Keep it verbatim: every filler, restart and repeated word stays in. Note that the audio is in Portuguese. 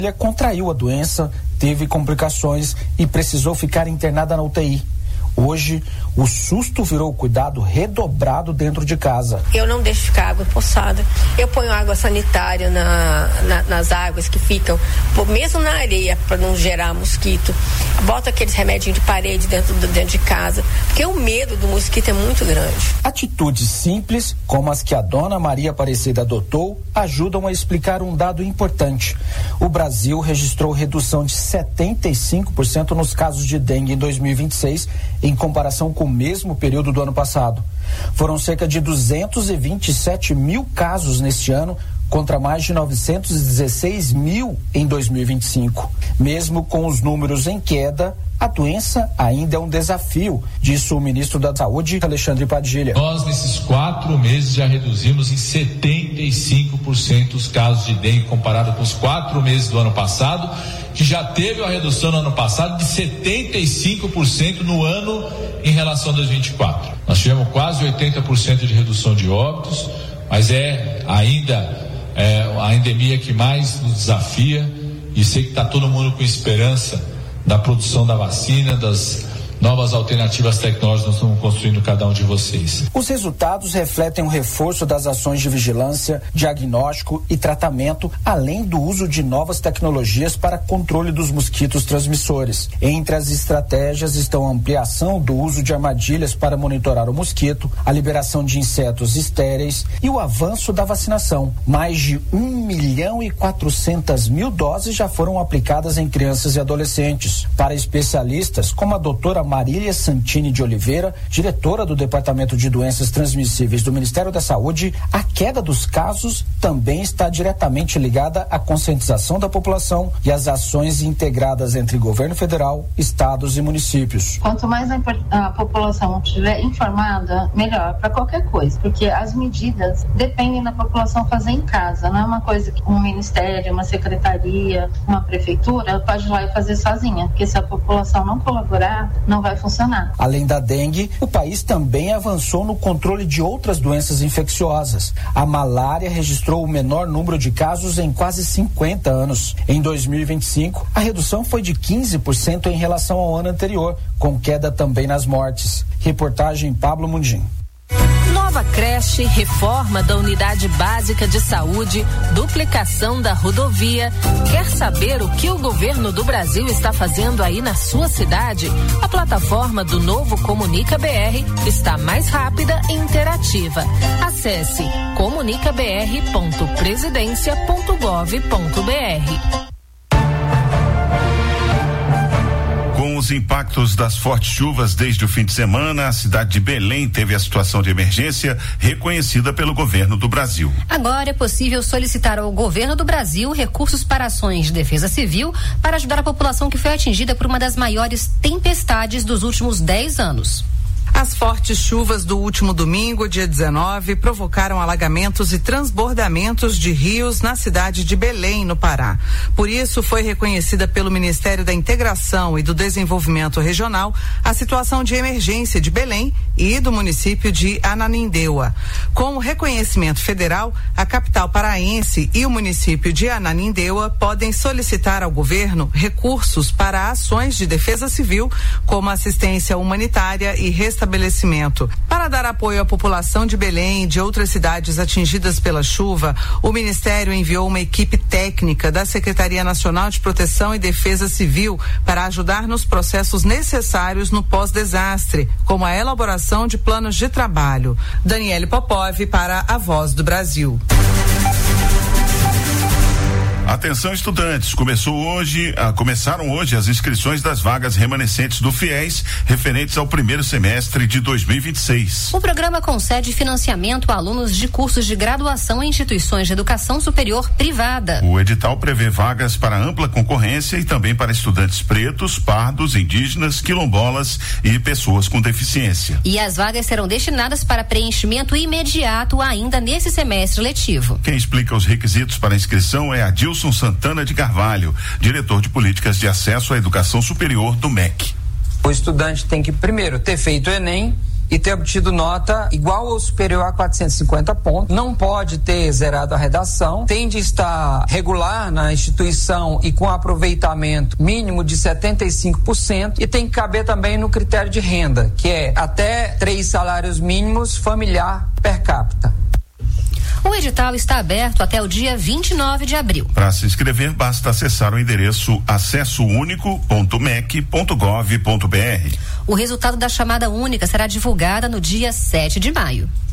Ele contraiu a doença, teve complicações e precisou ficar internada na U T I. Hoje, o susto virou cuidado redobrado dentro de casa. Eu não deixo ficar água poçada. Eu ponho água sanitária na, na, nas águas que ficam, mesmo na areia, para não gerar mosquito. Boto aqueles remedinhos de parede dentro, dentro de casa, porque o medo do mosquito é muito grande. Atitudes simples, como as que a dona Maria Aparecida adotou, ajudam a explicar um dado importante. O Brasil registrou redução de setenta e cinco por cento nos casos de dengue em dois mil e vinte e seis, em comparação com o mesmo período do ano passado. Foram cerca de duzentos e vinte e sete mil casos neste ano, contra mais de novecentos e dezesseis mil em dois mil e vinte e cinco. Mesmo com os números em queda, a doença ainda é um desafio, disse o ministro da Saúde, Alexandre Padilha. Nós, nesses quatro meses, já reduzimos em setenta e cinco por cento os casos de dengue comparado com os quatro meses do ano passado, que já teve uma redução no ano passado de setenta e cinco por cento no ano em relação a dois mil e vinte e quatro. Nós tivemos quase oitenta por cento de redução de óbitos, mas é ainda é, a endemia que mais nos desafia, e sei que está todo mundo com esperança da produção da vacina, das novas alternativas tecnológicas que nós estamos construindo cada um de vocês. Os resultados refletem um reforço das ações de vigilância, diagnóstico e tratamento, além do uso de novas tecnologias para controle dos mosquitos transmissores. Entre as estratégias estão a ampliação do uso de armadilhas para monitorar o mosquito, a liberação de insetos estéreis e o avanço da vacinação. Mais de um milhão e quatrocentas mil doses já foram aplicadas em crianças e adolescentes. Para especialistas, como a doutora Marília Santini de Oliveira, diretora do Departamento de Doenças Transmissíveis do Ministério da Saúde, a queda dos casos também está diretamente ligada à conscientização da população e às ações integradas entre governo federal, estados e municípios. Quanto mais a, a população estiver informada, melhor para qualquer coisa, porque as medidas dependem da população fazer em casa, não é uma coisa que um ministério, uma secretaria, uma prefeitura pode ir lá e fazer sozinha, porque se a população não colaborar, não vai funcionar. Além da dengue, o país também avançou no controle de outras doenças infecciosas. A malária registrou o menor número de casos em quase cinquenta anos. Em dois mil e vinte e cinco, a redução foi de quinze por cento em relação ao ano anterior, com queda também nas mortes. Reportagem Pablo Mundim. Nova creche, reforma da unidade básica de saúde, duplicação da rodovia. Quer saber o que o governo do Brasil está fazendo aí na sua cidade? A plataforma do novo Comunica B R está mais rápida e interativa. Acesse comunica b r ponto presidencia ponto gov ponto b r. Com os impactos das fortes chuvas desde o fim de semana, a cidade de Belém teve a situação de emergência reconhecida pelo governo do Brasil. Agora é possível solicitar ao governo do Brasil recursos para ações de defesa civil para ajudar a população que foi atingida por uma das maiores tempestades dos últimos dez anos. As fortes chuvas do último domingo, dia dezenove, provocaram alagamentos e transbordamentos de rios na cidade de Belém, no Pará. Por isso, foi reconhecida pelo Ministério da Integração e do Desenvolvimento Regional a situação de emergência de Belém e do município de Ananindeua. Com o reconhecimento federal, a capital paraense e o município de Ananindeua podem solicitar ao governo recursos para ações de defesa civil, como assistência humanitária e restauração. Estabelecimento. Para dar apoio à população de Belém e de outras cidades atingidas pela chuva, o Ministério enviou uma equipe técnica da Secretaria Nacional de Proteção e Defesa Civil para ajudar nos processos necessários no pós-desastre, como a elaboração de planos de trabalho. Daniele Popov para a Voz do Brasil. Atenção, estudantes, começou hoje, ah, começaram hoje as inscrições das vagas remanescentes do FIES referentes ao primeiro semestre de dois mil e vinte e seis. O programa concede financiamento a alunos de cursos de graduação em instituições de educação superior privada. O edital prevê vagas para ampla concorrência e também para estudantes pretos, pardos, indígenas, quilombolas e pessoas com deficiência. E as vagas serão destinadas para preenchimento imediato ainda nesse semestre letivo. Quem explica os requisitos para inscrição é Adilson Santana de Carvalho, diretor de políticas de acesso à educação superior do M E C. O estudante tem que primeiro ter feito o Enem e ter obtido nota igual ou superior a quatrocentos e cinquenta pontos, não pode ter zerado a redação, tem de estar regular na instituição e com aproveitamento mínimo de setenta e cinco por cento e tem que caber também no critério de renda, que é até três salários mínimos familiar per capita. O edital está aberto até o dia vinte e nove de abril. Para se inscrever, basta acessar o endereço acesso único ponto m e c ponto gov ponto b r. O resultado da chamada única será divulgada no dia sete de maio.